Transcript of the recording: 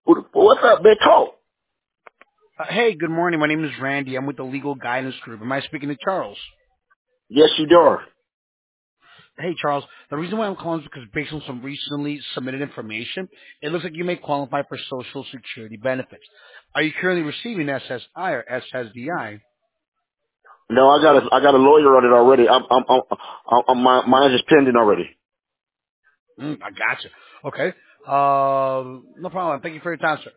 What's up, big talk? Hey, good morning. My name is Randy. I'm with the Legal Guidance Group. Am I speaking to Charles? Yes, you do. Hey, Charles. The reason why I'm calling is because based on some recently submitted information, it looks like you may qualify for Social Security benefits. Are you currently receiving SSI or SSDI? No, I got a lawyer on it already. Mine's is pending already. I gotcha. Okay. No problem. Thank you for your time, sir.